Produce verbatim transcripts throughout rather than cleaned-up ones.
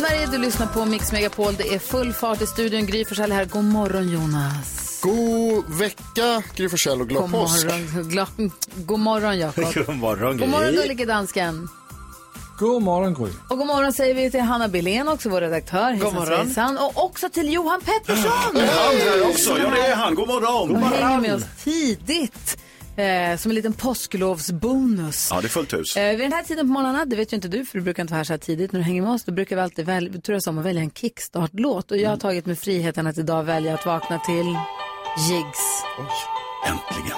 Sverige, du lyssnar på Mix Megapol. Det är full fart i studion. Gry Forssell här. God morgon, Jonas. God vecka, Gry Forssell, och glad God påsk. morgon, glad... God morgon, Jakob. God morgon, Gry. God morgon, gullige dansken. God morgon, Gry. Och god morgon säger vi till Hanna Billén, också vår redaktör. God morgon. Hejsan. Och också till Johan Pettersson. Han här också. Ja, det är han. God morgon. God morgon. Han hänger med oss tidigt. Eh, som en liten påsklovsbonus. Ja, det är fullt hus. Eh, vid den här tiden på morgonen, det vet ju inte du, för du brukar inte vara här så här tidigt. När du hänger med oss, då brukar vi alltid väl, turas om att välja en kickstart-låt. Och jag har tagit mig friheten att idag välja att vakna till Jigs. Äntligen.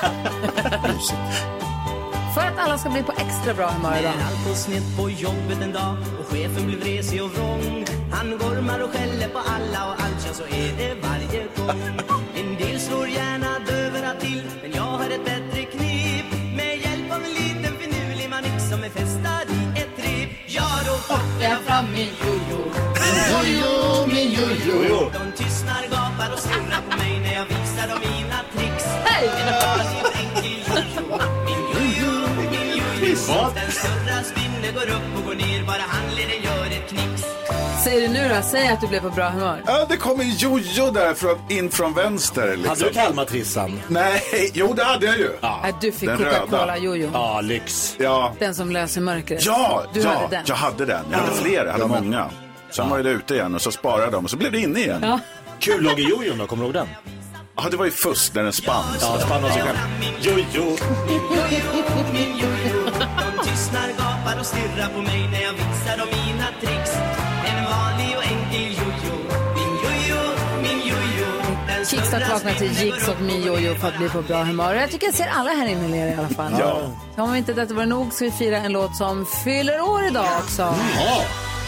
För att alla ska bli på extra bra humör idag. När allt går snett på jobbet en dag och chefen blir vresig och vrång. Han gormar och skäller på alla och allt, ja, så är det varje gång. En del slår gärna dövra till, men jag har ett bättre knep. Med hjälp av en liten finurlig manik som är fästad i ett rep. Ja, då får jag fram min jojo. Jojo, min jojo. De tystnar, gapar och stirrar på mig när jag visar dem mina tricks. Hej! En vanlig enkel jojo. Min jojo, min jojo. Den snurrar, spinner, går upp och går ner. Bara handleden gör ett knix. Säger du nu då? Säg att du blev på bra humör. Ja, det kommer jojo där från, in från vänster. Liksom. Hade du Kalmatrissan? Nej, jo det hade jag ju. Ja. Att du fick Den Coca-Cola röda. jojo. Ja, lyx. Ja, Den som löser mörkret. ja, Du ja hade den. jag hade den. Jag hade fler, jag hade många. Sen var det ute igen och så sparade jag dem och så blev det inne igen. Ja. Kullager-jojon då, kommer du ihåg den? Ja, det var ju fusk när den spann. Ja, spann av sig själv. Jojo. Jojo, min jojo. De tystnar, gapar och stirrar på mig när jag visar dem mina tricks. En vanlig och enkel jojo. Min jojo, min jojo. Den Kickstart snurrar, vaknar till spinner, Jigs går och upp min och går jojo ner. för att bli på bra humör. Jag tycker jag ser alla här inne ler i alla fall. Ja. Så om inte detta var nog så vi fira en låt som fyller år idag också. Ja.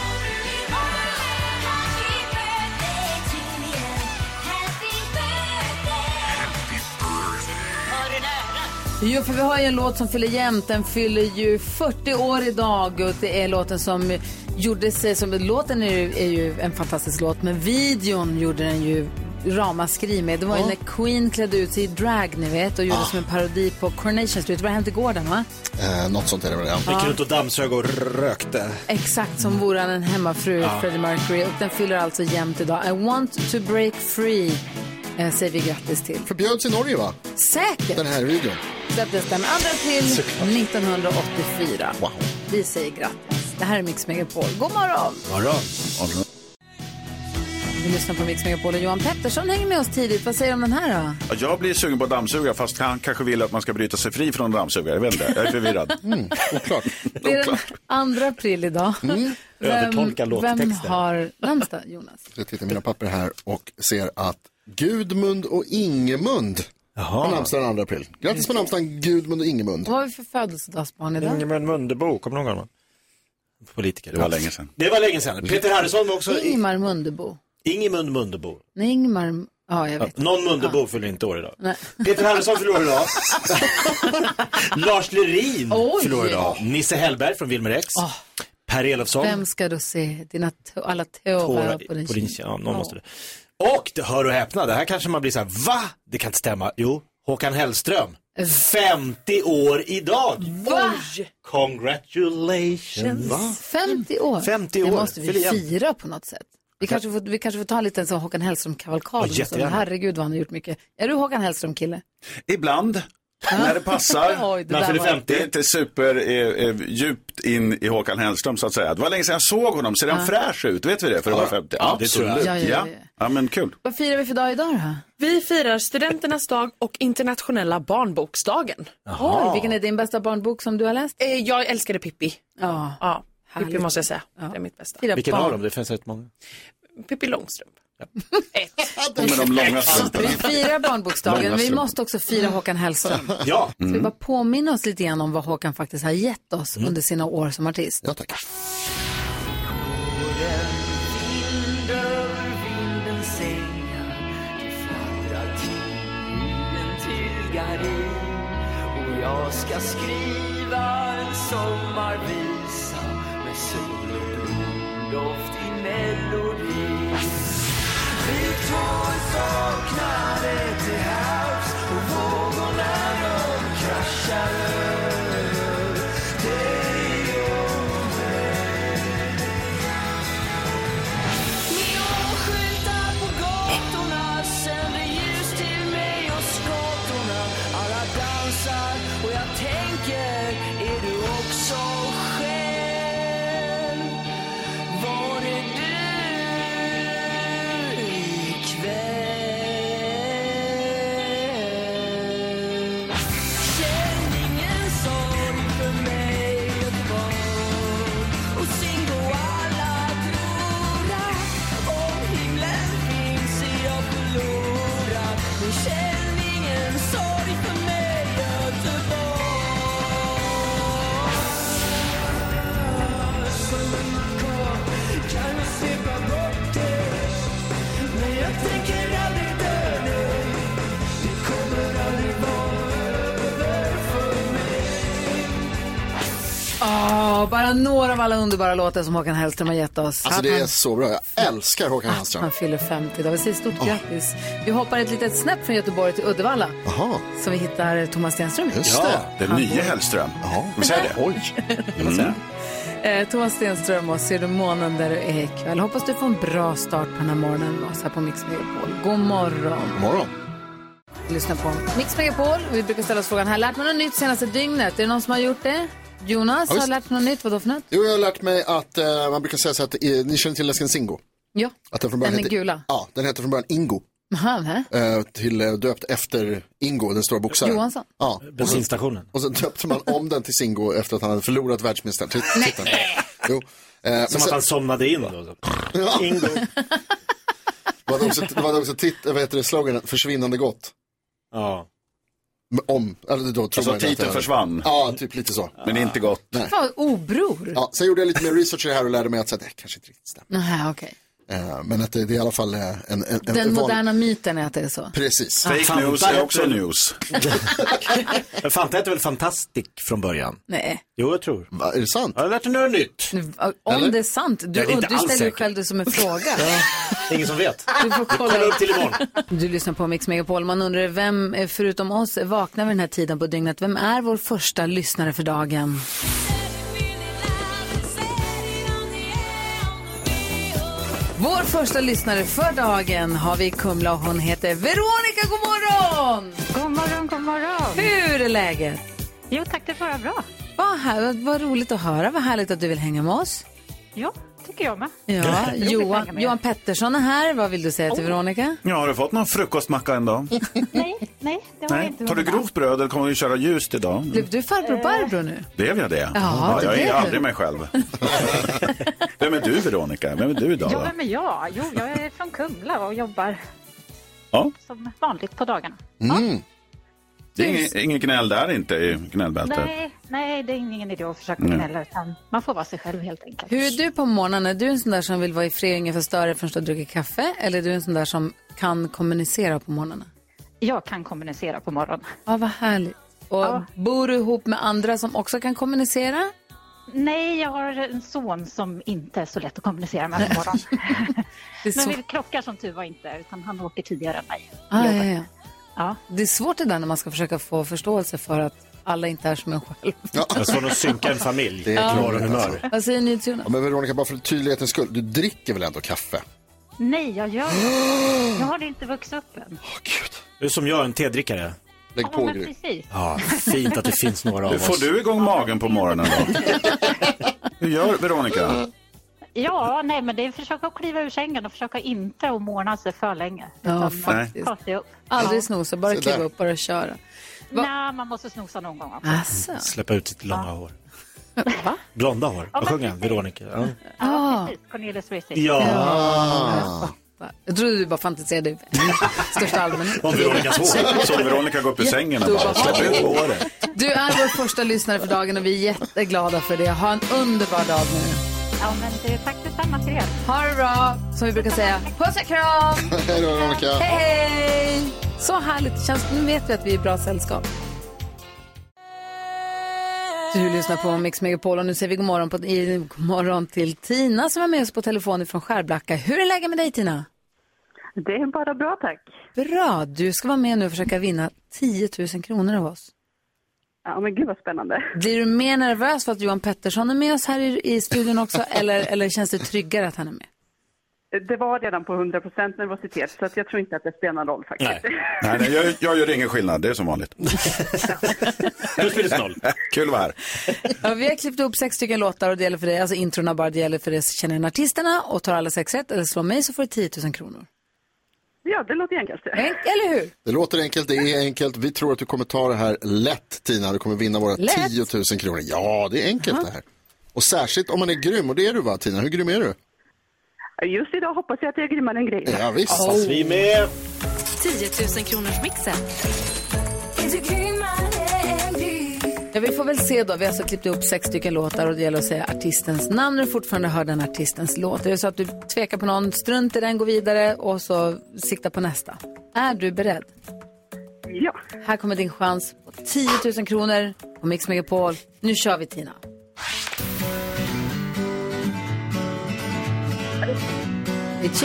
Jo, för vi har ju en låt som fyller jämnt. Den fyller ju fyrtio år idag och det är låten som gjordes som låten är ju, är ju en fantastisk låt, men videon gjorde den ju ramaskri med. Det var ju när Queen klädde ut sig i drag, ni vet, och gjorde som en parodi på Coronation Street. Det var hänt igår den, va? Eh, något sånt är det väl, ja. Gick runt och dammsög och rökte. Exakt som vore han en hemmafru, Freddie Mercury. Och den fyller alltså jämnt idag. I want to break free, eh, säger vi grattis till. Förbjöds i Norge, va? Säkert. Den här videon. Släpptes den andra april nittonhundraåttiofyra. Wow. Vi säger grattis. Det här är Mix Megapol. God morgon! Morgon. Vi lyssnar på Mix Megapol och Johan Pettersson hänger med oss tidigt. Vad säger du om den här då? Ja, jag blir sugen på dammsugare fast han kanske vill att man ska bryta sig fri från dammsugare. Jag vet inte, jag är förvirrad. Mm, oklart. Det är den andra april idag. Mm. Övertolka Vem, låttexter. vem har namnsdag, Jonas? Jag tittar i mina papper här och ser att Gudmund och Ingemund har namnsdag den andra april. Grattis på namnsdagen, Gudmund och Ingemund. Vad har vi för födelsedagsbarn idag? Ingemund Mundebo, kommer du ihåg honom? Politiker. Det var länge sedan. Det var länge sedan. Peter Harrison var också... Ingemar Mundebo. Ingemund Mundebo. Nej, Ingemar... Ja, jag vet. Någon Mundebo fyller inte år idag. Nej. Peter Harrison fyller år idag. Lars Lerin Oj. fyller år idag. Nisse Hellberg från Wilmer X. Oh. Per Elofsson. Vem ska du se? Dina tå- alla tårar Tårar på din på din kind. ja, någon måste det. Och det, hör och häpna, det här kanske man blir så här, va? Det kan inte stämma. Jo, Håkan Hellström. femtio år idag. Va? Congratulations. Va? femtio år? femtio Det år. måste vi Fyller jämnt. fira på något sätt. Vi kanske får, vi kanske får ta lite en sån Håkan Hellström-kavalkad. Ja, jättegärna. Herregud vad han har gjort mycket. Är du Håkan Hellström-kille? Ibland, när det passar. Oj, det Man där fyller var- Det är femtio. inte super eh, eh, djupt in i Håkan Hellström så att säga. Det var länge sedan jag såg honom. Ser han fräsch ut? Vet vi det? För det var femtio. Ja, det tror jag. Absolut. Ja, Ja, ja, ja, ja. ja, men kul. Vad firar vi för dag idag då? Vi firar studenternas dag och internationella barnboksdagen. Oj, vilken är din bästa barnbok som du har läst? Eh, Jag älskade Pippi. Ja, Ja, Pippi Härligt. måste jag säga. Ja. Det är mitt bästa. fira Vilken barn. av dem? Det finns rätt många. Pippi Långstrump. Ett. Med de långa strumporna. Vi firar barnboksdagen, Långa men vi strumpor. måste också fira Håkan Hellström. Ja. Så vi bara påminna oss lite grann om vad Håkan faktiskt har gett oss under sina år som artist. Ja, tack. Vind över vinden sängar, det fladdrar tiden till gardin. Och jag ska skriva en sommarvisa med sol och blomdoft i melodin. Vi två saknade till havs och vågorna de kraschar över dig och mig. bara några av alla underbara låtar som Håkan Hellström har gett oss. Alltså det är så bra, jag älskar Håkan Hellström. Han fyller femtio idag, vi säger stort oh. grattis. Vi hoppar ett litet snäpp från Göteborg till Uddevalla. Aha. Så vi hittar Thomas Stenström. Just det, ja, den nya Hellström. Jaha, vi säger det. Oj. Mm. Eh, Thomas Stenström och Ser du månen där du är ikväll. Hoppas du får en bra start på den här morgonen med oss här på Mix Megapol. God morgon. God morgon. Lyssna på Mix Megapol. Vi brukar ställa oss frågan här. Lärt man något nytt senaste dygnet? Är det någon som har gjort det? Jonas ja, har lärt något nytt. Vad då för något? Jo, jag har lärt mig att uh, man brukar säga så att uh, ni känner till läsken Singo. Ja, att den, från den är heter, gula. Ja, den heter från början Ingo. Aha, uh, till uh, döpt efter Ingo, den stora boxaren. Johansson. Ja. Bensinstationen. Och sen döpte man om den till Singo efter att han hade förlorat världsmästaren. Jo. Uh, Som att sen, han somnade in då. Ja. Ingo. Det var också, det var också titt, vad heter det, sloganen, försvinnande gott. Ja. Om, eller då, alltså titeln försvann. Ja, typ lite så. Men inte gott. Nej. Fan, obror. Ja, sen gjorde jag lite mer research i det här och lärde mig att det kanske inte riktigt stämmer. Nej, okej. Uh, men att det, det är i alla fall en... en, en Den en moderna van... myten är att det är så. Precis. Fake Fanta news är också news. Fanta heter väl Fantastic från början? Nej. Jo, jag tror. Va, är det sant? Jag har lärt dig något nytt. Om Eller? det är sant. Du, Ja, det är inte du alls ställer ju säkert. själv det som en fråga. Ja, det är ingen som vet. Du får kolla. Kolla upp till imorgon. Du lyssnar på Mix Megapol. Man undrar vem, förutom oss, vaknar vid den här tiden på dygnet. Vem är vår första lyssnare för dagen? Vår första lyssnare för dagen har vi i Kumla och hon heter Veronica. God morgon! God morgon, god morgon. Hur är läget? Jo, tack, det var bra. Vad, här, vad roligt att höra. Vad härligt att du vill hänga med oss. Ja, tycker jag med. Ja, Johan, Johan Pettersson är här. Vad vill du säga till Veronica? Ja, har du fått någon frukostmacka en dag? Nej, nej, det har jag Nej. inte. Tar du grovt bröd eller kommer du köra ljust idag? Blev du farbror Barbro nu? Blev jag det? Ja, ja det jag blev är du. aldrig mig själv. Vem är du, Veronica? Vem är du idag? Ja, Då? vem är jag? Jo, jag är från Kumla och jobbar Ja. som vanligt på dagarna. Mm. Det är ingen, ingen gnäll där inte i gnällbältet. Nej, nej, det är ingen idé att försöka Nej. gnälla, utan man får vara sig själv helt enkelt. Hur är du på morgonen? Är du en sån där som vill vara i fred, ingen förstöra förrän du har druckit kaffe? Eller är du en sån där som kan kommunicera på morgonen? Jag kan kommunicera på morgonen. Ja, vad härligt. Och Ja. bor du ihop med andra som också kan kommunicera? Nej, jag har en son som inte är så lätt att kommunicera med på morgonen. Det är, Men så... vi krockar som tur var inte, utan han åker tidigare än mig. ah, ja, ja. Ja. Det är svårt det där när man ska försöka få förståelse för att alla inte är som en själv. Ja. Jag ska nog synka en familj. Det är Ja. klart, Humör. alltså. Vad säger ni till Jonas? Ja, men Veronica, bara för tydlighetens skull, du dricker väl ändå kaffe? Nej, jag gör Jag har inte vuxit upp än. Åh, gud. Du är som jag, en tedrickare. Lägg Ja, på, men Gry. precis. Ja, fint att det finns några av Hur oss. får du igång magen på morgonen då? Hur gör Veronica? Ja, nej, men det är att försöka kliva ur sängen och försöka inte att måna sig för länge. Ja, Utan faktiskt. ta sig upp. Aldrig Ja. snosa, bara Så kliva där. upp, bara köra. Va? Nej, man måste snosa någon gång också. Asså. Släppa ut sitt långa hår. Va? Blonda hår. Vad men sjunger han? precis. Veronica. Ja. Ja, precis. Cornelis Vreeswijk. ja. Ah. Jag trodde du bara fantiserade i största allmänhet. Om Veronicas hår. Så Veronica går upp ur sängen och bara släpper ut håret. Du är vår första lyssnare för dagen och vi är jätteglada för det. Ha en underbar dag nu. Ja, men det är faktiskt samma till er. Ha det bra, som vi brukar säga. Puss och kram! Hej då, Veronica. Hej, hej! Så härligt. Känns, nu vet vi att vi är i bra sällskap. Du lyssnar på Mix Megapol och nu säger vi god morgon, på, i, god morgon till Tina som är med oss på telefon från Skärblacka. Hur är läget med dig, Tina? Det är bara bra, tack. Bra, du ska vara med nu och försöka vinna tio tusen kronor av oss. Ja, men gud vad spännande. Blir du mer nervös för att Johan Pettersson är med oss här i, i studion också eller, eller känns det tryggare att han är med? Det var redan på hundra procent nervositet, så att jag tror inte att det spelar någon roll faktiskt. Nej. Nej, nej jag, jag gör ingen skillnad, det är som vanligt. Plus minus noll. Kul att vara här. Ja, vi har klippt upp sex stycken låtar och det gäller för dig, alltså introna bara det gäller för dig som känner in artisterna och tar alla sex rätt eller slår mig så får du tio tusen kronor. Ja, det låter enkelt. Enk, eller hur? Det låter enkelt, det är enkelt. Vi tror att du kommer ta det här lätt, Tina. Du kommer vinna våra Lätt? tio tusen kronor. Ja, det är enkelt Aha. det här. Och särskilt om man är grym, och det är du va, Tina? Hur grym är du? Just idag hoppas jag att jag är grymmare än Gry. Ja, visst. Oh. Vi är med. tio tusen kronors mixen. Ja, vi får väl se då. Vi har alltså klippt upp sex stycken låtar och det gäller att säga artistens namn när du fortfarande hör den artistens låt. Är det så att du tvekar på någon, strunt i den, gå vidare och så sikta på nästa. Är du beredd? Ja. Här kommer din chans på tio tusen kronor på Mix Megapol. Nu kör vi, Tina. Avicii.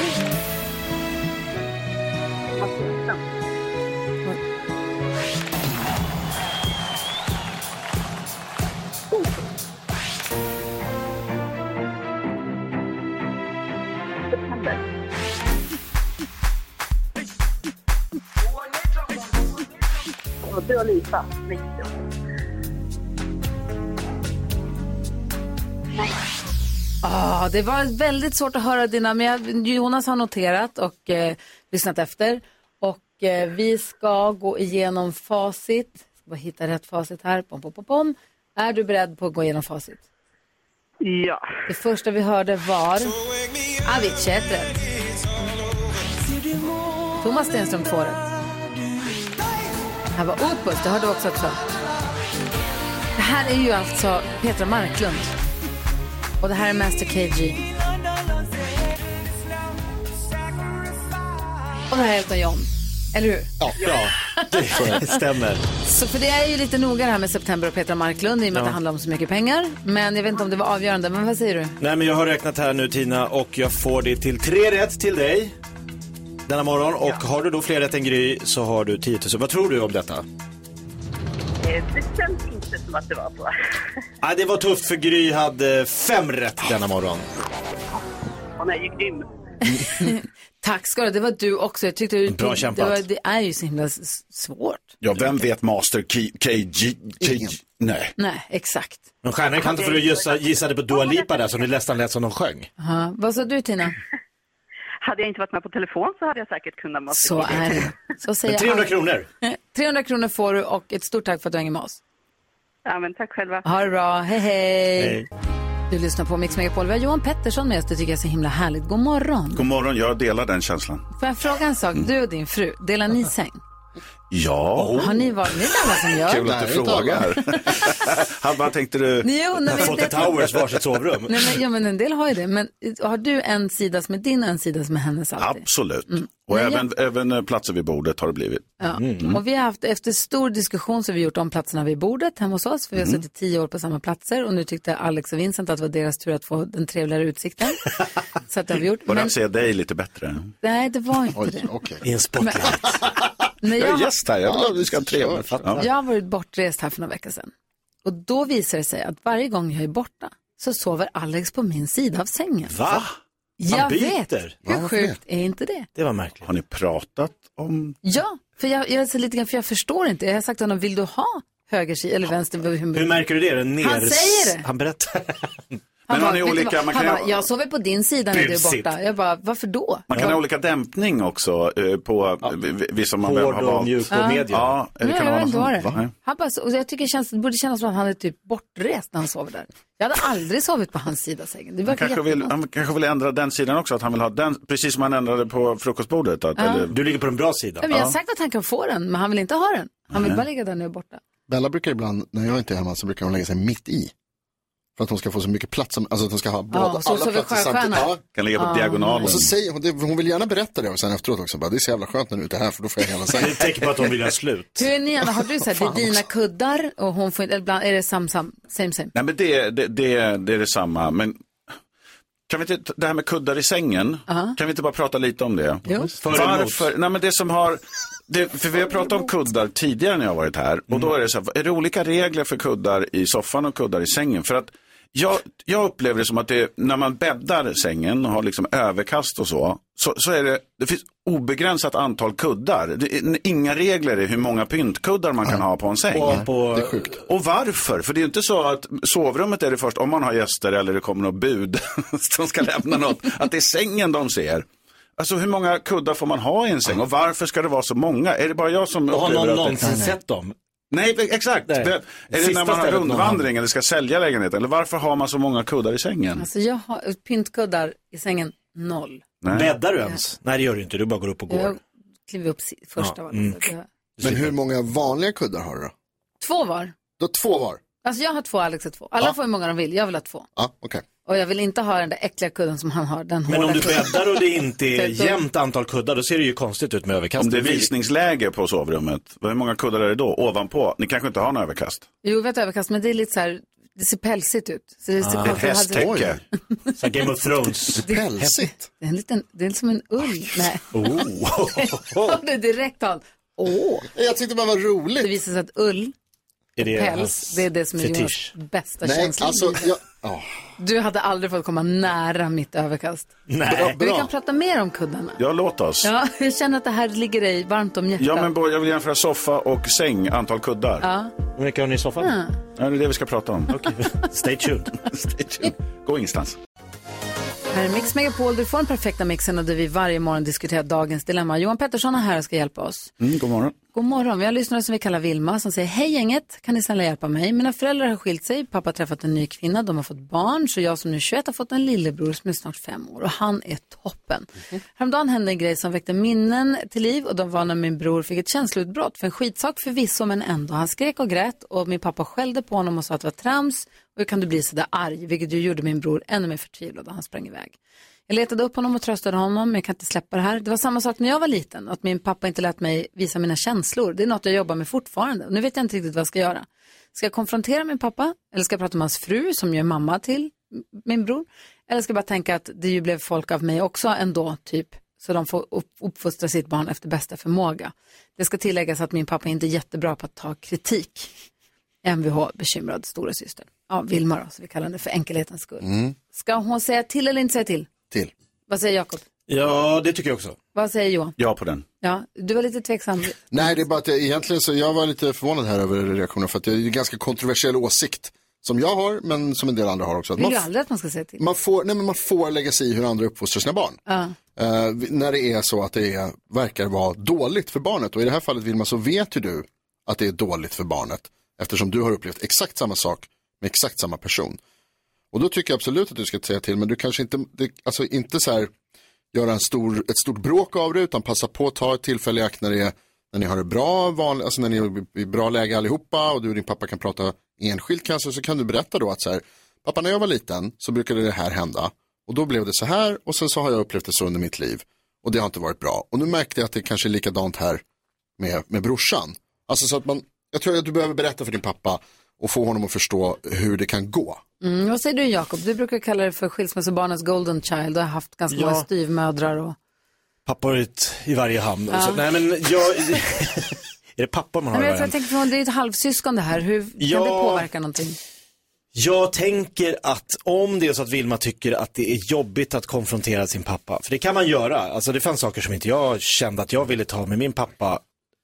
Och Dua Lipa. Ah, det var väldigt svårt att höra dina, men jag, Jonas har noterat och eh, lyssnat efter. Och eh, vi ska gå igenom facit. Ska bara hitta rätt facit här. Pom, pom, pom, pom. Är du beredd på att gå igenom facit? Ja. Det första vi hörde var Avicii, ett rätt. Thomas Stenström, två rätt. Här var Opus, det hörde du också också. Det här är ju alltså Petra Marklund. Och det här är Master K G. Och det här är Elton John. Eller hur? Ja, bra. Det stämmer. Så för det är ju lite noga det här med September och Petra Marklund i och med ja. att det handlar om så mycket pengar. Men jag vet inte om det var avgörande. Men vad säger du? Nej, men jag har räknat här nu, Tina, och jag får det till tre rätt till dig denna morgon. Och ja. har du då fler rätt än Gry så har du tio tusen. Vad tror du om detta? Det känns inte som att det var så. Ja, det var tufft för Gry hade fem rätt denna morgon. Hon är ju grym. Tack ska du, det var du också. Jag tyckte du, bra kämpat. Det, var, det är ju så himla svårt. Ja, vem vet Master K G? Nej. Nej, exakt. Men stjärnan kan inte för att gissa, gissade på Dua Lipa där som det nästan lät som de sjöng. Aha. Vad sa du, Tina? Hade jag inte varit med på telefon så hade jag säkert kunnat Master Så är det. Så säger trehundra jag. Kronor. trehundra kronor får du och ett stort tack för att du hänger med oss. Ja, men tack själva. Ha det bra. Hej, hej. Hej. Du lyssnar på Mix Megapol. Vi har Johan Pettersson med oss. Det tycker jag är så himla härligt. God morgon. God morgon, jag delar den känslan. Får jag fråga en sak? Du och din fru, delar ni säng? Ja. Har ni varit, det är alla som gör. Kul att du frågar. Han bara tänkte du... Jo, nej, Fawlty Towers varsitt sovrum. Nej, men, ja, men en del har ju det. Men har du en sida som är din och en sida som är hennes alltid? Absolut. Mm. Och men även, jag... även platser vid bordet har det blivit. Ja. Mm. Och vi har haft, efter stor diskussion så har vi gjort om platserna vid bordet hemma hos oss. För vi har mm. suttit tio år på samma platser. Och nu tyckte Alex och Vincent att det var deras tur att få den trevligare utsikten. Så att det har vi gjort. Var det men... att se dig lite bättre? Nej, det var inte Oj, det. okay. I en spotlight. Men jag jag, är gäst här, jag vill att vi ska ha trevligt. Ja. Jag har varit bortrest här för några veckor sedan. Och då visar det sig att varje gång jag är borta så sover Alex på min sida av sängen. Va? Jag byter. vet. Hur Va, sjukt är inte det? Det var märkligt. Har ni pratat om... Ja, för jag, jag, är lite grann, för jag förstår inte. Jag har sagt till honom, vill du ha höger sida eller vänster? Hur, hur märker du det? Ner... Han säger det. Han berättar. Men bara, har ni olika, man kan bara, ha... jag sover på din sida när du är borta. Jag bara, varför då? Man kan ja. ha olika dämpning också uh, på ja. vissa man Hård har valt. och mjuk och ja. medium. Ja, det kan vara inte vara det. Va? Han bara, och jag tycker det, känns, det borde kännas som att han är typ bortrest när han sover där. Jag hade aldrig sovit på hans sida sängen. Det han, kanske vill, han kanske vill ändra den sidan också, att han vill ha den, precis som han ändrade på frukostbordet. Att, ja. eller... Du ligger på den bra sidan. Ja, men jag har sagt att han kan få den, men han vill inte ha den. Han vill Nej. bara ligga där när jag är borta. Bella brukar ibland, när jag inte är hemma, så brukar hon lägga sig mitt i. För att hon ska få så mycket plats, som, alltså att hon ska ha båda, ja, så alla så platser samtidigt. Ja. Kan ligga på ja. diagonalen. Och så säger hon, det, hon vill gärna berätta det och sen efteråt också, bara, det är så jävla skönt när du är ute här för då får jag hela sängen. Det är ett tecken på att hon vill ha slut. Hur är ni, Anna? Har du så här, det är dina kuddar och hon får inte, ibland är det sam, sam, same same? Nej, men det, det, det, det är detsamma, men kan vi inte, det här med kuddar i sängen, uh-huh. kan vi inte bara prata lite om det? Jo. Varför? Nej, men det som har, det, för vi har pratat om kuddar tidigare när jag har varit här, och då är det så här, är det olika regler för kuddar i soffan och kuddar i sängen? För att Jag, jag upplever det som att det, när man bäddar sängen och har liksom överkast och så, så, så är det, det finns obegränsat antal kuddar. Det är inga regler i hur många pyntkuddar man kan ha på en säng. Och, på... Det är sjukt. Och varför? För det är ju inte så att sovrummet är det först om man har gäster eller det kommer något bud som ska lämna något, att det är sängen de ser. Alltså hur många kuddar får man ha i en säng och varför ska det vara så många? Är det bara jag som och upplever har någon att någonsin det... sett dem? Nej, exakt. Nej. Är det Sista när man har rundvandring någon... eller ska sälja lägenheten? Eller varför har man så många kuddar i sängen? Alltså jag har pyntkuddar i sängen noll. Nej. Bäddar du ens? Nej, det gör du inte. Du bara går upp och går. Jag kliver upp första ja. var. Mm. Jag... Men hur många vanliga kuddar har du då? Två var. Då två var? Alltså jag har två, Alex har två. Alla ja. får hur många de vill. Jag vill ha två. Ja, okej. Okay. Och jag vill inte ha den där äckliga kudden som han har. Den men om du kudden. bäddar och det inte är jämnt antal kuddar, då ser det ju konstigt ut med överkast. Om det är visningsläge på sovrummet, hur många kuddar är det då? Ovanpå? Ni kanske inte har någon överkast? Jo, vi har ett överkast, men det är lite så här Det ser pälsigt ut. Så det ser Ah, konstigt. hästtäcke. Så Game of Thrones. Det är pälsigt. Det är en liten, det är som en ull. Nej. Oh. Det är direkt tal. Åh. Jag tyckte det var roligt. Det visar sig att ull och Är det päls, hans det är det som är fetisch? Jonas bästa Nej, känsla. alltså, jag, oh. Du hade aldrig fått komma nära mitt överkast. Nej. Vi kan prata mer om kuddarna. Ja, låt oss. Ja, jag känner att det här ligger dig varmt om hjärtat. Ja, men bo- jag vill jämföra soffa och säng, antal kuddar. Ja. Hur mycket har ni i soffan? Ja. Ja, det är det vi ska prata om. Okay. Stay tuned. Stay tuned. Gå ingenstans. Här är Mix Megapol, du får den perfekta mixen och där vi varje morgon diskuterar dagens dilemma. Johan Pettersson är här och ska hjälpa oss. Mm, god morgon. God morgon, vi har lyssnare som vi kallar Vilma som säger: hej gänget, kan ni snälla hjälpa mig? Mina föräldrar har skilt sig, pappa har träffat en ny kvinna, de har fått barn, så jag som nu är tjugoett har fått en lillebror som är snart fem år och han är toppen. Mm. Häromdagen hände en grej som väckte minnen till liv och de var när min bror fick ett känsloutbrott för en skitsak förvisso men ändå. Han skrek och grät och min pappa skällde på honom och sa att det var trams och hur kan du bli så där arg, vilket ju gjorde min bror ännu mer förtvivlad och han sprang iväg. Jag letade upp honom och tröstade honom, men jag kan inte släppa det här. Det var samma sak när jag var liten, att min pappa inte lät mig visa mina känslor. Det är något jag jobbar med fortfarande. Och nu vet jag inte riktigt vad jag ska göra. Ska jag konfrontera min pappa? Eller ska jag prata med hans fru som ju är mamma till min bror? Eller ska jag bara tänka att det ju blev folk av mig också ändå, typ. Så de får upp, uppfostra sitt barn efter bästa förmåga. Det ska tilläggas att min pappa inte är jättebra på att ta kritik. M V H, bekymrad stora syster. Ja, Vilma då, så vi kallar henne för enkelhetens skull. Mm. Ska hon säga till eller inte säga till? Till. Vad säger Jakob? Ja, det tycker jag också. Vad säger Johan? Ja på den. Ja, du var lite tveksam. Nej, det är bara att jag, egentligen så jag var lite förvånad här över reaktionen för att det är en ganska kontroversiell åsikt som jag har, men som en del andra har också. Att Vill man, du f- aldrig att man ska säga till? man, får, nej, men man får lägga sig i hur andra uppfostrar sina barn. Ja. Uh, när det är så att det är, verkar vara dåligt för barnet. Och i det här fallet, Vilma, så vet ju du att det är dåligt för barnet. Eftersom du har upplevt exakt samma sak med exakt samma person. Och då tycker jag absolut att du ska säga till, men du kanske inte, det, alltså inte så här göra en stor, ett stort bråk av det, utan passa på att ta ett tillfälle i akt när, det är, när ni har det bra, van, alltså när ni är i bra läge allihopa och du och din pappa kan prata enskilt kanske, så kan du berätta då att så här, pappa, när jag var liten så brukade det här hända och då blev det så här och sen så har jag upplevt det så under mitt liv och det har inte varit bra. Och nu märkte jag att det kanske är likadant här med, med brorsan. Alltså så att man, jag tror att du behöver berätta för din pappa och få honom att förstå hur det kan gå. Mm, vad säger du Jakob? Du brukar kalla det för skilsmässobarnens golden child. Du har haft ganska Ja. många styvmödrar och... Pappa har varit i varje hamn. Ja. Så, nej men jag... är det pappa man har Nej, i men varje jag, jag hamn? tänker på det är ett halvsyskon det här. Hur kan Ja. det påverka någonting? Jag tänker att om det är så att Vilma tycker att det är jobbigt att konfrontera sin pappa, för det kan man göra. Alltså det fanns saker som inte jag kände att jag ville ta med min pappa.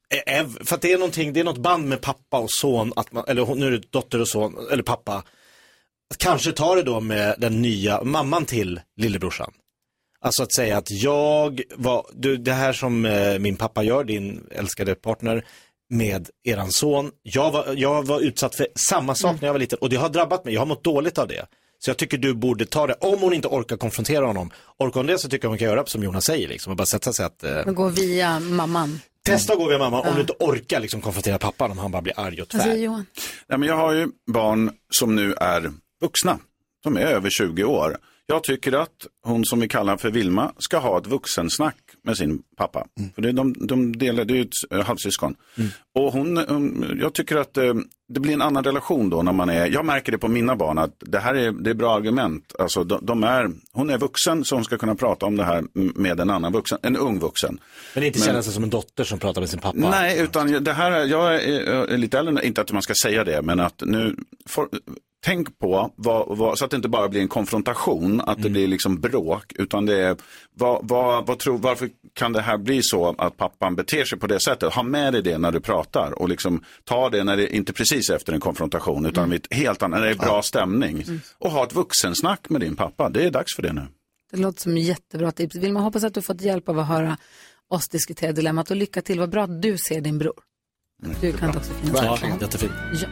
För att det är någonting, det är något band med pappa och son, att man, eller nu är det dotter och son, eller pappa. Att kanske ta det då med den nya mamman till lillebrorsan. Alltså att säga att jag var, du, det här som eh, min pappa gör, din älskade partner, med eran son. Jag var, jag var utsatt för samma sak mm. när jag var liten och det har drabbat mig. Jag har mått dåligt av det. Så jag tycker du borde ta det. Om hon inte orkar konfrontera honom. Orkar hon det så tycker jag hon kan göra som Jonas säger. Liksom, och bara sätta sig att... Eh, gå via mamman. Testa att gå via mamman Ja. om du inte orkar liksom, konfrontera pappan om han bara blir arg och tvär. Vad säger Johan? Nej, men jag har ju barn som nu är vuxna. Som är över tjugo år. Jag tycker att hon som vi kallar för Vilma ska ha ett vuxensnack med sin pappa. Mm. För det är de, de delar, det är ju ett äh, halvsyskon. Mm. Och hon, um, jag tycker att äh, det blir en annan relation då när man är, jag märker det på mina barn att det här är, det är bra argument. Alltså de, de är, hon är vuxen så hon ska kunna prata om det här med en annan vuxen, en ung vuxen. Men inte känna sig som en dotter som pratar med sin pappa. Nej, utan det här, jag är, är lite äldre, inte att man ska säga det, men att nu... For, tänk på, vad, vad, så att det inte bara blir en konfrontation, att mm. det blir liksom bråk, utan det är, vad, vad, vad tror, varför kan det här bli så att pappan beter sig på det sättet? Ha med dig det när du pratar och liksom ta det när det inte precis efter en konfrontation, utan mm. ett helt annat, när det är bra stämning. Mm. Och ha ett vuxensnack med din pappa, det är dags för det nu. Det låter som jättebra tips. Vill man hoppas att du fått hjälp av att höra oss diskutera dilemmat och lycka till. Vad bra att du ser din bror. Mm, du kan också finnas. Ja, jättefint. Ja.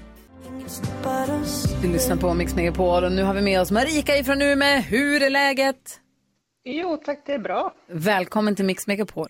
Du lyssnar på Mix Megapol och nu har vi med oss Marika ifrån Umeå. Hur är läget? Jo, tack, det är bra. Välkommen till Mix Megapol.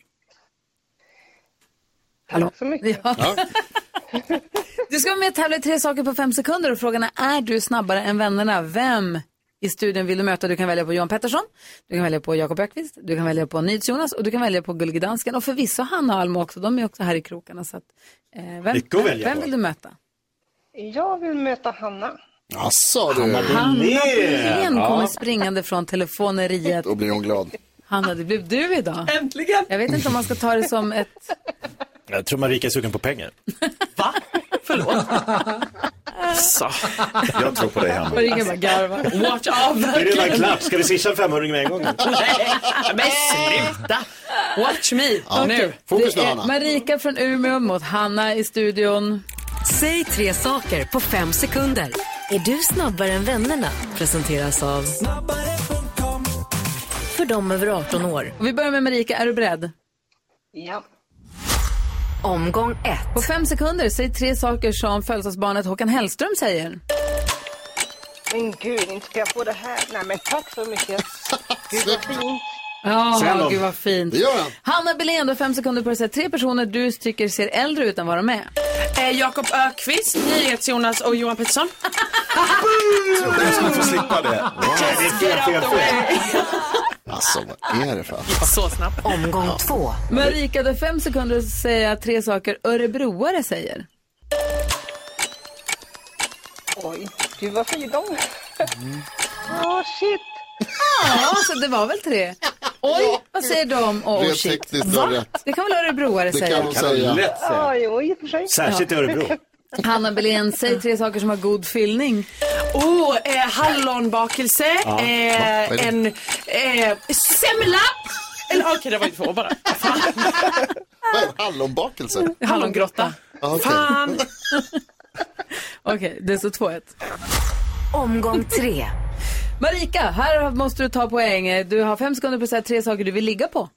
Hallå? Tack så mycket. Ja. Ja. Du ska vara med och tävla i tre saker på fem sekunder och frågan är, är du snabbare än vännerna? Vem i studion vill du möta? Du kan välja på Johan Pettersson, du kan välja på Jakob Ökvist, du kan välja på Nyds Jonas och du kan välja på Gullige Dansken och förvisso Hanna och Alma också. De är också här i krokarna. Så att, eh, vem, vem, vem vill du möta? Jag vill möta Hanna. Asså, du. Hanna Hanna Billén Ja. kommer springande från telefoneriet. Då blir hon glad. Hanna, det blev du idag. Äntligen! Jag vet inte om man ska ta det som ett... Jag tror Marika är sugen på pengar. Va? Förlåt. Så. Jag tror på dig, Hanna. Marika bara garvar. Watch out. Det är redan klart. Ska vi swisha en femhundring med en gång? Nej, men sluta. Watch me. Ja, Nu. fokus Det nu, är Hanna. Marika från Umeå mot Hanna i studion. Säg tre saker på fem sekunder. Är du snabbare än vännerna? Presenteras av för dem över arton år. Och vi börjar med Marika, är du beredd? Ja. Omgång ett. På fem sekunder, säg tre saker som födelsedagsbarnet Håkan Hellström säger. Men gud, inte ska jag få det här. Nej, men tack så mycket. Gud vad fint. Ja, Sen då? gud vad fint. Det gör han. Hanna Billén, du har fem sekunder på att säga tre personer du tycker ser äldre ut än vad de är. Eh, Jakob Ökvist, NyhetsJonas och Johan Pettersson. Jag ska få slippa det. Det är fel, fel, fel. Alltså, vad är det för? Så snabbt. Omgång två. Marika, du har fem sekunder att säga tre saker örebroare säger. Oj, gud vad fin de. Åh, shit. Ja, så det var väl tre. Oj, vad säger de? Åh, oh, Rent shit. tekniskt var det rätt. Det kan väl örebroare Det säga. kan hon säga. Lätt säga. Oj, oj, i och för sig. Särskilt i Örebro. Hanna Billén, säg tre saker som har god fyllning. Oh, eh, hallonbakelse, eh, Vad är det? en eh, semla. Eller okej, okay, det var inte två bara. Fan. Vad är det? Hallonbakelse? Hallongrotta. Ja, okej. Fan. Okej, okay, det är så två ett. Omgång tre. Marika, här måste du ta poäng. Du har fem sekunder på att säga tre saker du vill ligga på.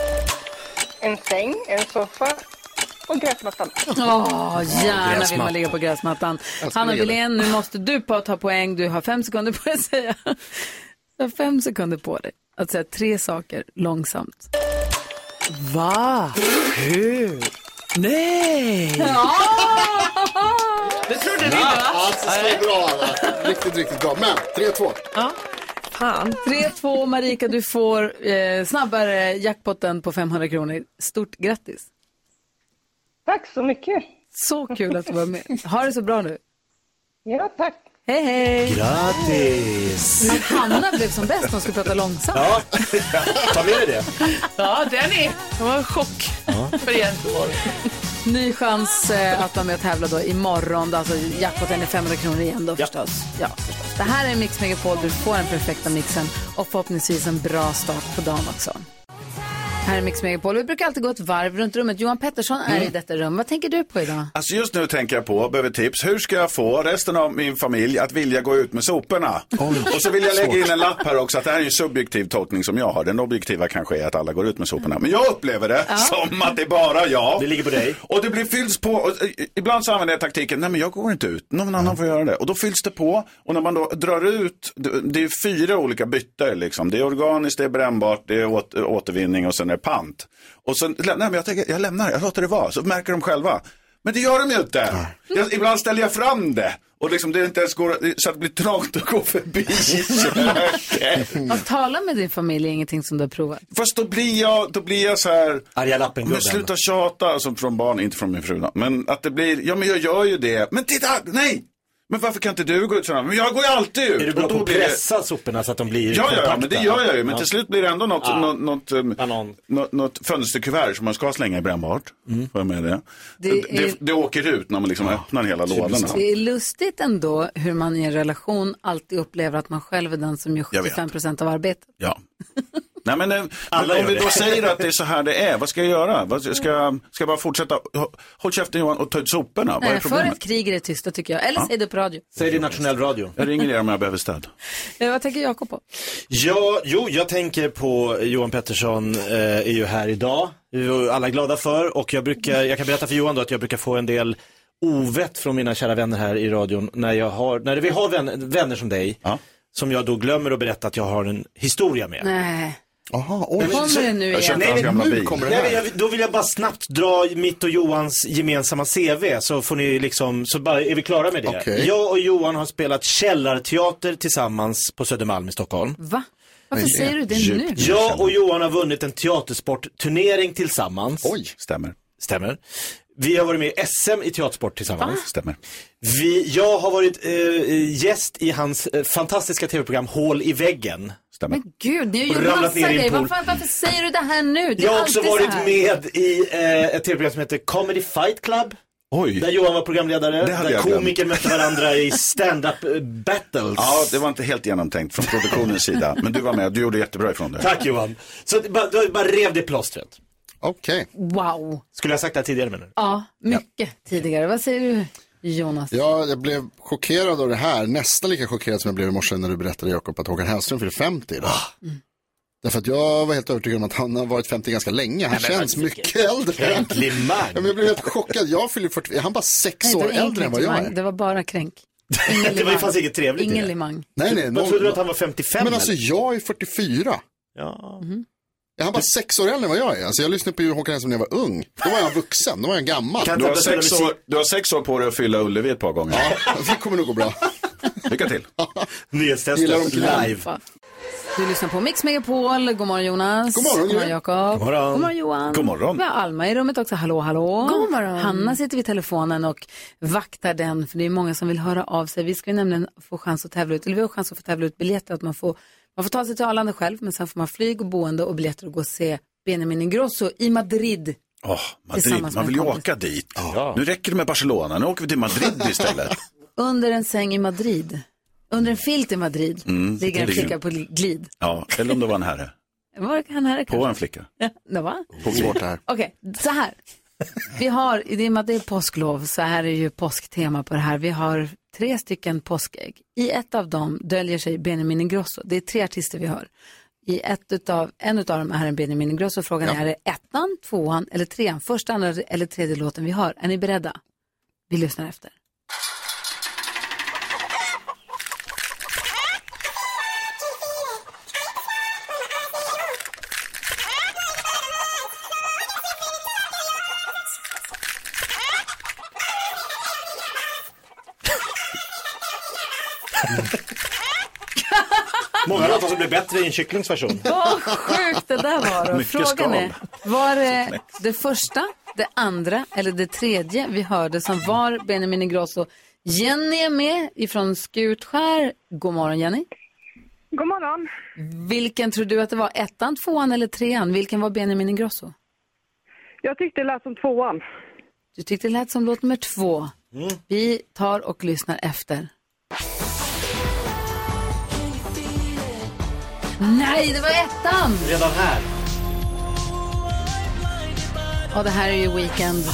En säng, en soffa och gräsmattan. Åh, gärna vill man ligga på gräsmattan. ska Hanna ligga Billén, nu måste du på att ta poäng. Du har fem sekunder på att säga. Du har fem sekunder på dig att säga tre saker långsamt. Va? Hur? Nej. Ja! Det trodde du inte, va? Alltså, det är bra. Anna. Riktigt, riktigt bra. Men, tre två. Ja. Fan. tre två, Marika, du får eh, snabbare jackpotten på femhundra kronor. Stort grattis. Tack så mycket. Så kul att du var med. Ha det så bra nu. Ja, tack. Hej, hej. Grattis. Att Hanna blev som bäst, hon skulle prata långsamt. Ja, ta med dig det. Ja, den är. Det var en chock för er. Ny chans eh, att vara med och tävla då imorgon. Alltså jackpotten är femhundra kronor igen då förstås. Ja, förstås. Det här är Mix Megapol. Du får den perfekta mixen och förhoppningsvis en bra start på dagen också. Här är Mix Megapol. Vi brukar alltid gå ett varv runt rummet. Johan Pettersson är Mm. i detta rum. Vad tänker du på idag? Alltså just nu tänker jag på, behöver tips, hur ska jag få resten av min familj att vilja gå ut med soporna? Och så vill jag lägga in en lapp här också, att det här är en subjektiv tolkning som jag har. Den objektiva kanske är att alla går ut med soporna. Men jag upplever det Ja. som att det är bara jag. Det ligger på dig. Och det blir fylls på, och, eh, ibland så använder jag taktiken, nej men jag går inte ut, någon annan får göra det. Och då fylls det på, och när man då drar ut, det, det är fyra olika bytter liksom. Det är organiskt, det är brännbart, det är åt, återvinning och sen är det pant. Och så, nej men jag tänker, jag lämnar det, jag låter det vara, så märker de själva. Men det gör de ju inte. Jag, ibland ställer jag fram det. Och liksom det inte ens går, så att det blir trångt att gå förbi köket. Att tala med din familj är ingenting som du har provat. Fast då blir jag, då blir jag så här. Arga lappen, men sluta tjata, alltså från barn, inte från min fru då. Men att det blir, ja men jag gör ju det. Men titta, nej! Men varför kan inte du gå ut sådana? Men jag går ju alltid ut. Är du bra och då på att blir det... pressa soporna så att de blir Ja, ja, ja, kompakta? men det gör jag ju. Men Ja. till slut blir det ändå något, Ja. något, något, um, något, något fönsterkuvert som man ska slänga i brännbart. Mm. Får jag med det? Det Det, är- det, det åker ut när man liksom öppnar hela lådorna. Det är lustigt ändå hur man i en relation alltid upplever att man själv är den som gör Jag vet. sjuttiofem procent av arbetet. Ja. Nej men, eh, Alla men om gör vi det. då säger att det är så här det är, vad ska jag göra? Vad, ska, jag, ska jag bara fortsätta, håll käften Johan och ta ut soporna? Vad är Nej, för problemet? ett krig är det tysta tycker jag. Eller Ja. säg det på radio. Säg det i nationell radio. Jag ringer er om jag behöver stöd. Eh, vad tänker Jakob på? Ja, jo, jag tänker på Johan Pettersson eh, är ju här idag. Det är ju alla glada för. Och jag brukar, jag kan berätta för Johan då att jag brukar få en del ovett från mina kära vänner här i radion. När, jag har, när vi har vänner, vänner som dig, ja. som jag då glömmer att berätta att jag har en historia med. Nej. Aha, oj. Kommer det nu igen? Nej, men nu kommer det här. Nej, jag, då vill jag bara snabbt dra mitt och Johans gemensamma C V, så får ni liksom, så bara är vi klara med det. Okej. Jag och Johan har spelat källarteater tillsammans på Södermalm i Stockholm. Va? Varför Nej, det är säger du det djupt. nu? Jag och Johan har vunnit en teatersportturnering tillsammans. Oj, stämmer. Stämmer. Vi har varit med i S M i teatersport tillsammans. Va? Stämmer. Vi, jag har varit eh, gäst i hans eh, fantastiska tv-program Hål i väggen. Stämmer. Men gud, ni har ju gjort massa grejer. Varför, varför säger du det här nu? Det jag har också varit med i eh, ett tv-program som heter Comedy Fight Club. Oj. Där Johan var programledare. Där komiker mötte varandra i stand-up battles. Ja, det var inte helt genomtänkt från produktionens sida. Men du var med och du gjorde jättebra ifrån det. Tack Johan. Så bara, du bara rev det plåstret. Okej. Okay. Wow. Skulle jag sagt det här tidigare med nu? Ja, mycket ja. tidigare. Vad säger du, Jonas? Ja, jag blev chockerad av det här. Nästan lika chockerad som jag blev i morse när du berättade, Jakob, att Håkan Hellström fyller femtio idag. Mm. Därför att jag var helt övertygad om att han har varit femtio ganska länge. Han Nej, känns mycket äldre. Ja, men jag blev helt chockad. Jag fyller fyrtio. Han bara sex Nej, år äldre än vad jag är. Det var bara kränk. Det var ju fast inget trevligt. Ingen limang. Nej, nej. Jag trodde att han var femtiofem. Men alltså, jag är fyrtiofyra. Ja. Mm-hmm. Jag har bara sex år äldre än vad jag är. Alltså, jag lyssnade på Håkan Hellström när jag var ung. Då var jag vuxen. Då var jag gammal. Du har, sex år, du har sex år på dig att fylla Ullevi ett par gånger. Ja, det kommer nog gå bra. Lycka till. Nyhetstestet live. Du lyssnar på Mix Megapol. God morgon Jonas. God morgon, God morgon Jakob. God morgon. God morgon Johan. God morgon. Vi har Alma i rummet också. Hallå, hallå. God morgon. Hanna sitter vid telefonen och vaktar den. För det är många som vill höra av sig. Vi ska ju nämligen få chans att tävla ut. Eller vi har chans att få tävla ut biljetter. Att man får, man får ta sig till Arlanda själv. Men sen får man flyg och boende och biljetter och gå och se Benjamin Ingrosso i Madrid. Åh, oh, Madrid. Man vill ju åka dit. Ja. Nu räcker det med Barcelona. Nu åker vi till Madrid istället. Under en säng i Madrid. Under en filt i Madrid mm, ligger en flicka på glid. Ja, eller om det var en herre. Var det en herre? På en flicka. Ja, det var. På svårt här. Okej, okay, så här. Vi har, i och med att det är påsklov så här är ju påsktema på det här. Vi har tre stycken påskägg. I ett av dem döljer sig Benjamin Ingrosso. Det är tre artister vi har. I ett utav, en utav dem är en Benjamin Ingrosso. Frågan ja. är, är det ettan, tvåan eller trean? Första, andra eller tredje låten vi har. Är ni beredda? Vi lyssnar efter. Många låtar som blir bättre i en kycklingsversion. Vad sjukt det där var då. Frågan är, var det det första, det andra eller det tredje vi hörde som var Benjamin Ingrosso? Jenny är med ifrån Skutskär. God morgon Jenny. God morgon. Vilken tror du att det var? Ettan, tvåan eller trean? Vilken var Benjamin Ingrosso? Jag tyckte det lät som tvåan. Du tyckte det lät som låt nummer två. Mm. Vi tar och lyssnar efter. Nej, det var ettan! Redan här. Och det här är ju Weekend.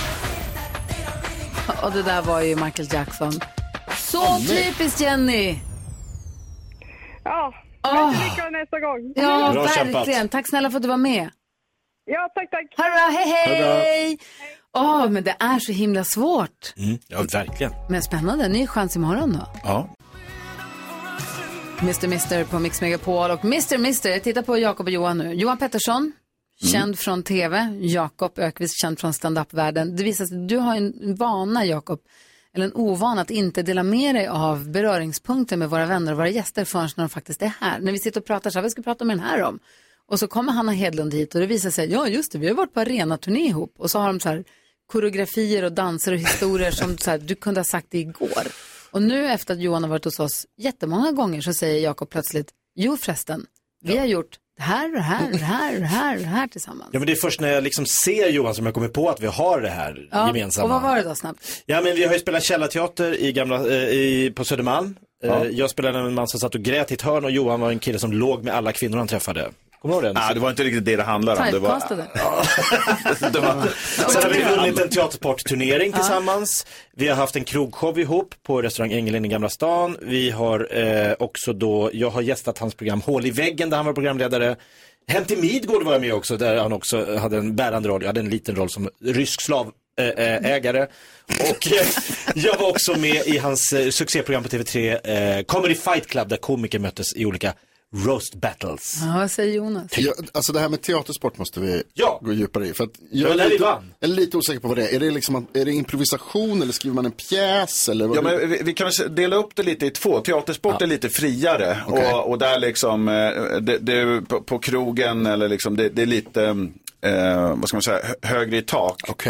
Och det där var ju Michael Jackson. Så oh, typiskt Jenny! Ja, men oh. lycka nästa gång. Ja, bra verkligen. Kämpat. Tack snälla för att du var med. Ja, tack, tack. Hurra, hej, hej! Åh, oh, men det är så himla svårt. Mm, ja, verkligen. Men spännande, ny chans imorgon då. Ja. mister Mister på Mix Megapol och mister Mister, jag tittar på Jakob och Johan nu. Johan Pettersson, mm. känd från tv. Jakob Ökvist, känd från stand-up-världen. Det visar sig att du har en vana, Jakob, eller en ovana att inte dela med dig av beröringspunkter med våra vänner och våra gäster förrän när de faktiskt är här. När vi sitter och pratar så här, vad ska vi prata med den här om? Och så kommer Hanna Hedlund hit och det visar sig, ja just det, vi har varit på arena-turné ihop. Och så har de så här koreografier och danser och historier som så här, du kunde ha sagt det igår. Och nu efter att Johan har varit hos oss jättemånga gånger så säger Jakob plötsligt, jo förresten, vi har gjort det här och det här och det här och det här och det här tillsammans. Ja, men det är först när jag liksom ser Johan som jag kommer på att vi har det här ja, gemensamma. Och vad var det då snabbt? Ja, men vi har ju spelat källarteater i gamla, eh, i, på Södermalm. Ja. Eh, jag spelade en man som satt och grät i ett hörn och Johan var en kille som låg med alla kvinnor han träffade. Kommer du ihåg det? Nej, det var inte riktigt det det handlade om. Det var... ja. det var... Sen har vi vunnit en teatersportturnering tillsammans. Vi har haft en krogshow ihop på restaurang Ängeln i Gamla stan. Vi har eh, också då, jag har gästat hans program Hål i väggen där han var programledare. Hem till Midgård var jag med också, där han också hade en bärande roll. Jag hade en liten roll som rysk slavägare. Och eh, jag var också med i hans eh, succéprogram på T V tre, eh, Comedy Fight Club, där komiker möttes i olika roast battles. Ja, vad säger Jonas? Ja, alltså det här med teatersport måste vi ja. gå djupare i. För att jag, är lite, jag är lite osäker på vad det är. Är det, liksom, är det improvisation eller skriver man en pjäs? Eller vad ja, det... men vi, vi kan dela upp det lite i två. Teatersport ja. är lite friare. Okay. Och, och där liksom, det, det, på, på krogen eller liksom, det, det är lite, eh, vad ska man säga, högre i tak. Okej. Okay.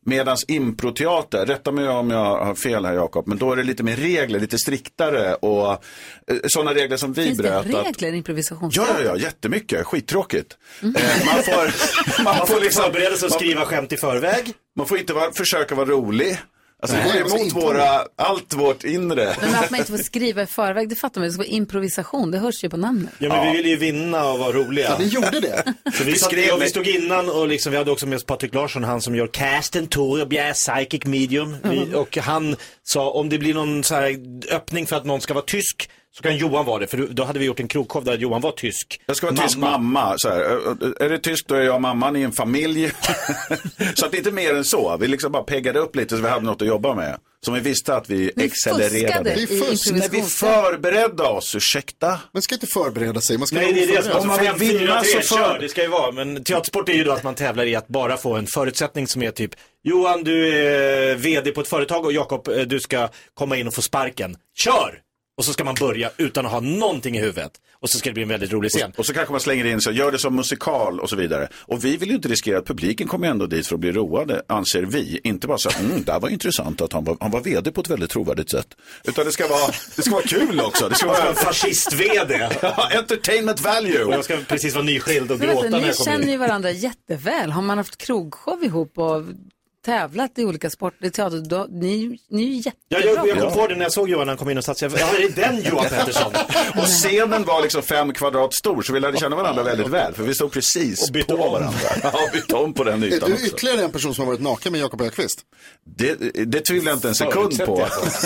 Medans improteater, rätta mig om jag har fel här Jakob, men då är det lite mer regler, lite striktare och eh, sådana regler som vi Finns bröt. Finns det regler i improvisationsteater? Ja, ja, ja, jättemycket, skittråkigt. Mm. Eh, man får, man Man får får liksom förbereda sig och skriva skämt i förväg. Man får inte vara, försöka vara rolig. Alltså det Nej, går alltså emot inte- våra, allt vårt inre. Men att man inte får skriva i förväg, det fattar man. Det ska vara improvisation, det hörs ju på namnet. Ja, men vi ville ju vinna och vara roliga. Ja, ni gjorde det. Så vi, Vi satt, skrev ja, vi med- stod innan och liksom, vi hade också med oss Patrik Larsson, han som gör casten, Torbjörn, psychic medium. Vi, och han sa, om det blir någon så här öppning för att någon ska vara tysk, så kan Johan vara det. För då hade vi gjort en krogshow där Johan var tysk. Jag ska vara tysk mamma. Så här, är det tysk då är jag mamman i en familj. Så att det inte mer än så. Vi liksom bara peggade upp lite så vi hade något att jobba med. Som vi visste att vi Ni accelererade. fuskade i fusk. När vi förberedde oss, ursäkta. Man ska inte förbereda sig. Man ska Nej, det är det som förbereda. Om man fem, vill vinna fyra, tre, så för- kör, det ska ju vara. Men teatersport är ju då att man tävlar i att bara få en förutsättning som är typ, Johan, du är vd på ett företag och Jakob, eh, du ska komma in och få sparken. Kör! Och så ska man börja utan att ha någonting i huvudet. Och så ska det bli en väldigt rolig scen. Och så kanske man slänger in så, gör det som musikal och så vidare. Och vi vill ju inte riskera att publiken kommer ändå dit för att bli roade, anser vi. Inte bara så, mm, det här var intressant att han var, han var vd på ett väldigt trovärdigt sätt. Utan det ska vara, det ska vara kul också. Det ska Jag ska vara vara fascist-vd. Ja, entertainment Och value. jag ska precis vara nyskild och Men gråta vänta, när ni jag kommer känner in. ju varandra jätteväl. Har man haft krogshow ihop och tävlat i olika sporter, teater, då, ni, ni är ju jättebra. Ja, jag, jag kom på det när jag såg Johan när han kom in och satt sig. Ja, det är den Johan Pettersson. Och scenen var liksom fem kvadrat stor, så vi lärde känna varandra väldigt väl. För vi stod precis Och bytte på om. varandra. Ja, bytte om på den Är ytan du också. ytterligare en person som har varit naken med Jakob Öqvist? Det, det tvivlar jag inte en sekund på.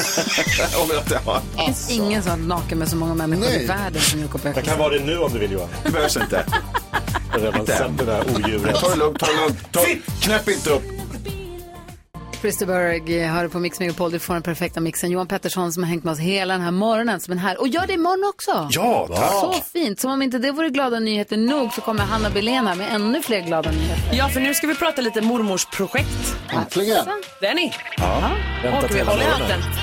Om jag inte har. Det finns ingen som är naken med så många människor Nej. i världen som Jakob Jag Öqvist. kan vara det nu om du vill, Johan. Det behövs inte. Jag har redan sett det där odjuret. Ta det lugnt, ta det lugnt. Ta, knäpp inte upp. Christer Berg hör på Mix Megapol, du får den perfekta mixen. Johan Pettersson som har hängt med oss hela den här morgonen som är här. Och gör det imorgon också. Ja, tack. Så fint. Som om inte det vore glada nyheter nog så kommer Hanna Belén här med ännu fler glada nyheter. Ja, för nu ska vi prata lite mormorsprojekt. Äntligen. Det är ni. Ja, vänta Och till vi hela håller i morgonen. hatten.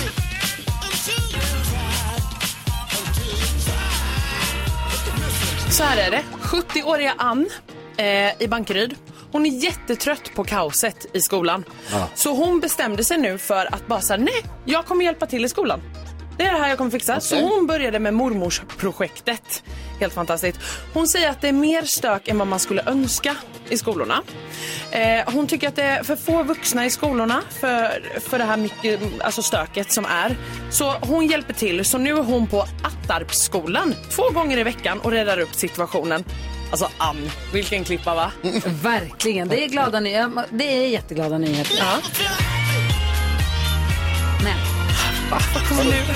Så här är det. sjuttioåriga Ann eh, i Bankeryd. Hon är jättetrött på kaoset i skolan. Ja. Så hon bestämde sig nu för att bara säga nej, jag kommer hjälpa till i skolan. Det är det här jag kommer fixa. Så hon började med mormorsprojektet. Helt fantastiskt. Hon säger att det är mer stök än vad man skulle önska i skolorna. Eh, hon tycker att det är för få vuxna i skolorna för, för det här mycket, alltså stöket som är. Så hon hjälper till. Så nu är hon på Attarpsskolan två gånger i veckan och räddar upp situationen. Alltså Ann, vilken klippa va? Verkligen, det är glada nyheter. Det är jätteglada nyheter. Ja. Nej. Vad kommer nu?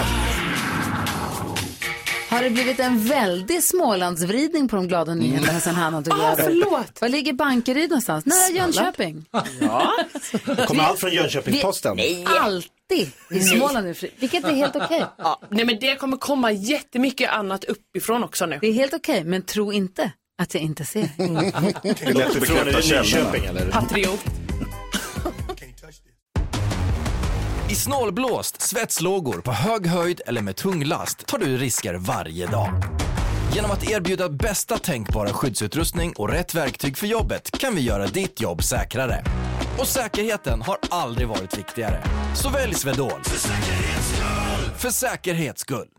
Har det blivit en väldig Smålandsvridning på de glada nyheterna sen Hanna tog Ah, över? förlåt. Var ligger Bankeryd någonstans? Nära Jönköping. Ja. Kommer allt från Jönköpings-Posten? Vi är alltid i Småland nu, vilket är helt okej. Ja, nej men det kommer komma jättemycket annat uppifrån också nu. Det är helt okej, men tro inte att jag inte ser. Det är lätt att Från bekräfta källorna. Nyköping eller? Patriot. I snålblåst, svetslågor, på hög höjd eller med tung last tar du risker varje dag. Genom att erbjuda bästa tänkbara skyddsutrustning och rätt verktyg för jobbet kan vi göra ditt jobb säkrare. Och säkerheten har aldrig varit viktigare. Så välj Swedol. För säkerhets skull. För säkerhets skull.